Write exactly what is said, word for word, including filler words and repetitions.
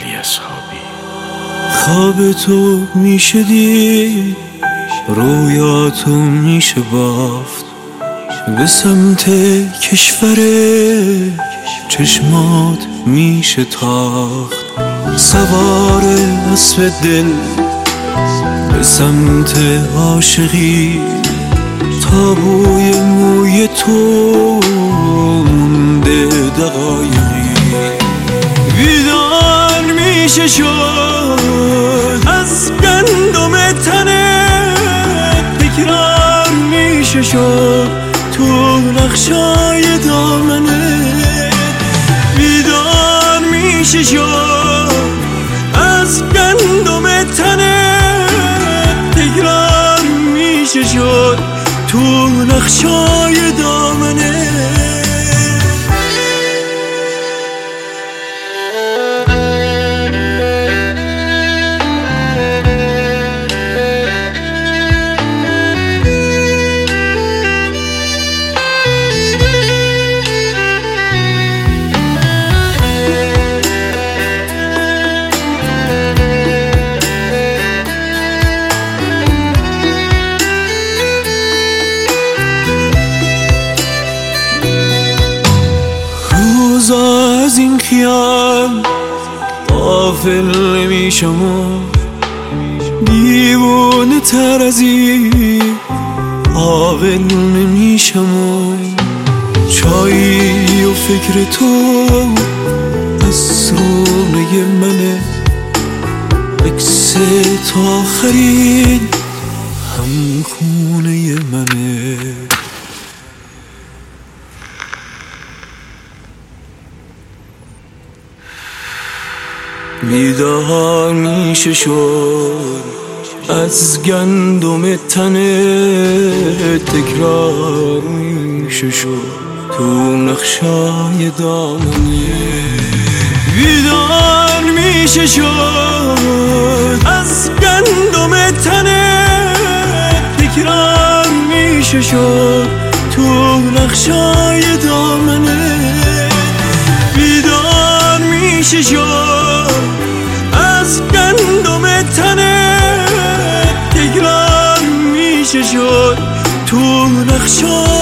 اصحابی. خواب تو میشه دید، رویاتو میشه بافت، به سمت کشور چشمات میشه تاخت، سوار اسب دل به سمت عاشقی، تا بوی موی تو مونده دقایقی. بیدار میشه شد از گندم تنت، تکرار میشه شد تو نقشای دامنت. بیدار میشه شد از گندم تنت، تکرار میشه شد تو نقشای دامنه. از این خیال غافل نمیشم و دیوانه تر از این قابل نمیشم و چایی و فکر تو از رونه منه، عکس تا آخرین هم خونه منه. بیدار میشه شد از گندم تنه، تکرار میشه شد تو نقشای دامنه. بیدار میشه شد از گندم تنه، تکرار میشه شد تو نقشای دامنه. بیدار میشه شد از گندم تنه، تکرار میشه شد تو نقشای